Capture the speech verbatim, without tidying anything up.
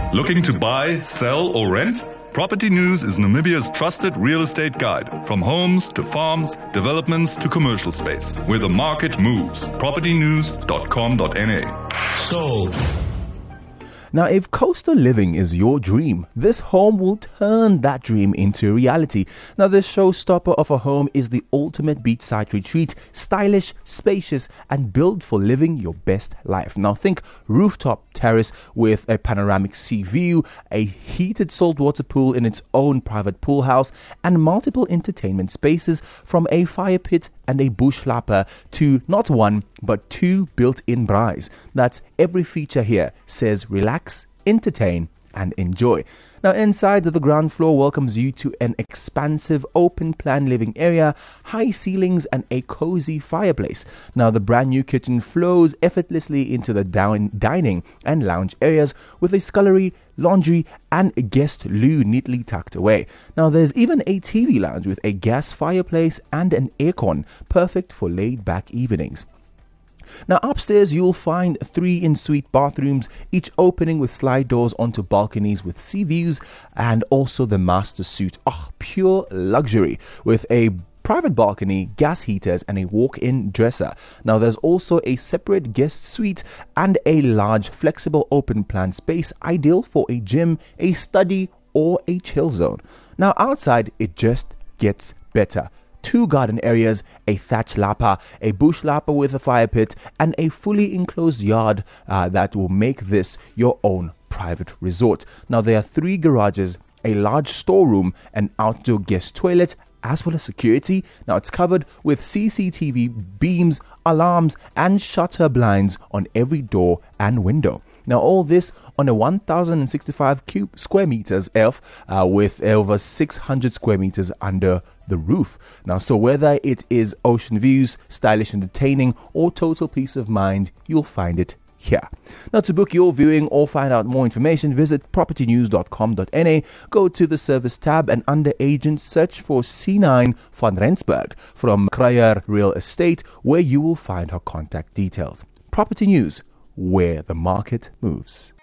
Looking to buy, sell, or rent? Property News is Namibia's trusted real estate guide. From homes to farms, developments to commercial space. Where the market moves. property news dot com dot n a. Sold. Now, if coastal living is your dream, this home will turn that dream into reality. Now, this showstopper of a home is the ultimate beachside retreat, stylish, spacious, and built for living your best life. Now, think rooftop terrace with a panoramic sea view, a heated saltwater pool in its own private pool house, and multiple entertainment spaces from a fire pit and a bush lapper to not one, but two built-in braais. That's every feature here says relax, entertain, and enjoy. Now, inside, the ground floor welcomes you to an expansive open plan living area, high ceilings, and a cozy fireplace. Now, the brand new kitchen flows effortlessly into the down dining and lounge areas with a scullery, laundry, and a guest loo neatly tucked away. Now, there's even a T V lounge with a gas fireplace and an aircon, perfect for laid-back evenings. Now, upstairs you'll find three en-suite bathrooms, each opening with slide doors onto balconies with sea views, and also the master suite. Oh, pure luxury with a private balcony, gas heaters, and a walk-in dresser. Now, there's also a separate guest suite and a large flexible open plan space ideal for a gym, a study, or a chill zone. Now, outside it just gets better. Two garden areas, a thatch lapper, a bush lapper with a fire pit, and a fully enclosed yard uh, that will make this your own private resort. Now, there are three garages, a large storeroom, an outdoor guest toilet, as well as security. Now, it's covered with C C T V beams, alarms, and shutter blinds on every door and window. Now, all this on a one thousand sixty-five cube square meters F uh, with over six hundred square meters under the roof. Now, so whether it is ocean views, stylish entertaining, or total peace of mind, you'll find it here. Now, to book your viewing or find out more information, visit property news dot com dot n a, go to the service tab, and under agent search for C nine van Rensburg from Kruyer Real Estate, where you will find her contact details. Property News, where the market moves.